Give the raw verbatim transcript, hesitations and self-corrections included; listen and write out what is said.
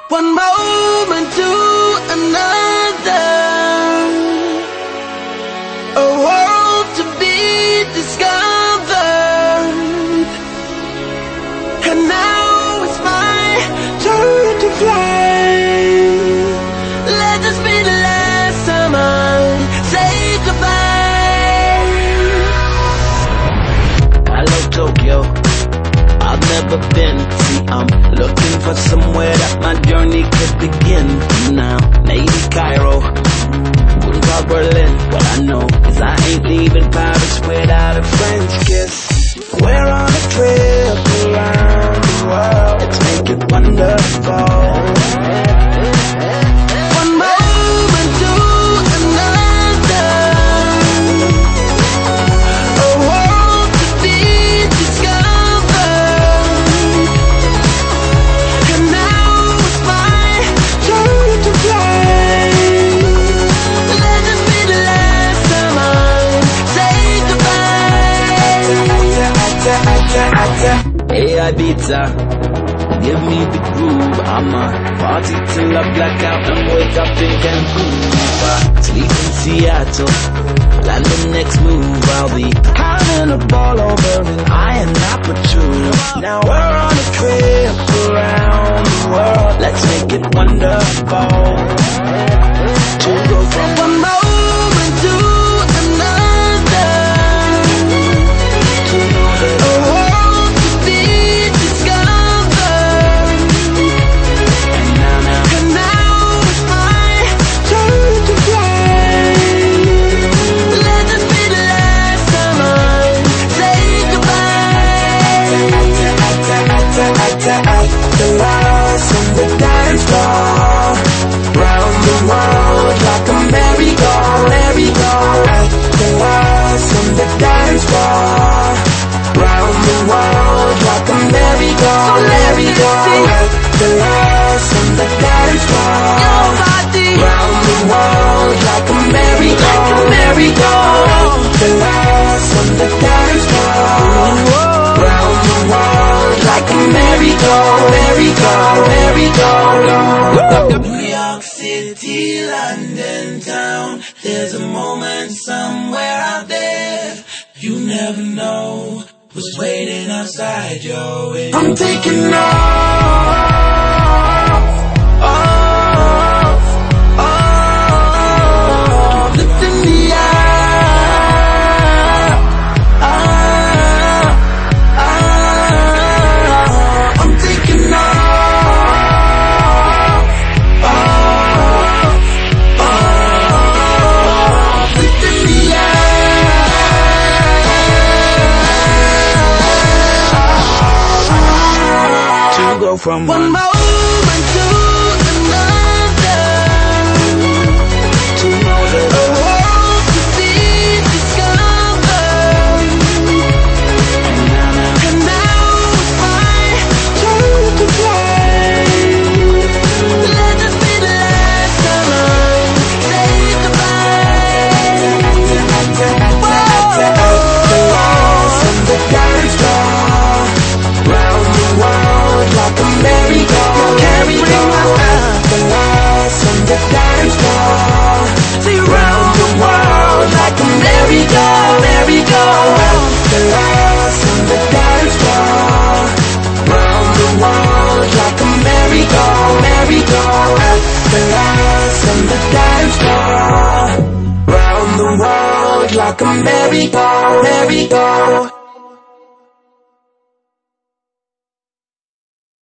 One moment to another, a world to be discovered. And now it's my turn to fly. Let this be the last time I say goodbye. I love Tokyo, I've never been. See, I'm looking for somewhere that my journey could begin. Now, maybe Cairo, wouldn't call Berlin. What I know is I ain't leaving Paris without a French kiss. We're on a trip around the world, let's make it wonderful. Hey Ibiza, give me the groove. I'ma party till I black out and wake up in Cancun. Sleep in Seattle, plan the next move. I'll be having a ball over in Ayanapochu. Now we're on a trip around the world, let's make it wonderful. To go from one moment to another, to know that a world to be discovered. And now, now, and now it's my turn to fly. Let this be the last time I say goodbye. The last on the dance floor, round the world like a merry-go, merry-go. The last on the dance floor, round the world like a merry-go, merry-go. The last on the dance floor, round the world like a merry-go, merry-go. The last on the dance floor, round the world like a merry-go, merry-go, merry-go. New York City, London town, there's a moment somewhere out there. You never know what's waiting outside your window. I'm taking off, off, off, lifting the air. From one moment to another, to know that a world to be discovered. And now, now, and now it's my turn to fly. Let this be the last time I say goodbye. The last on the dance floor, round the world like a merry-go, merry-go. The last on the dance floor, round the world like a merry-go, merry-go. The last on the dance floor, round the world like a merry-go, merry-go. The last on the dance floor, round the world like a merry-go, merry-go.